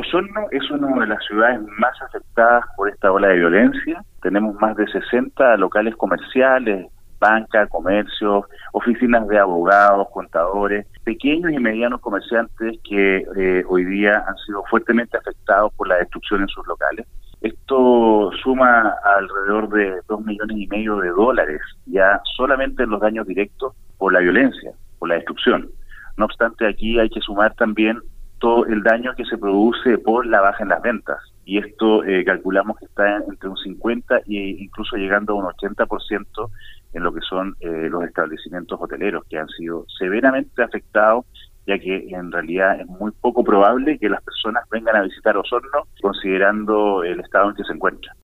Osorno es una de las ciudades más afectadas por esta ola de violencia. Tenemos más de 60 locales comerciales, banca, comercios, oficinas de abogados, contadores, pequeños y medianos comerciantes que hoy día han sido fuertemente afectados por la destrucción en sus locales. Esto suma alrededor de $2,5 millones ya solamente en los daños directos por la violencia, por la destrucción. No obstante, aquí hay que sumar también todo el daño que se produce por la baja en las ventas. Y esto calculamos que está entre un 50 e incluso llegando a un 80% en lo que son los establecimientos hoteleros, que han sido severamente afectados, ya que en realidad es muy poco probable que las personas vengan a visitar Osorno considerando el estado en que se encuentra.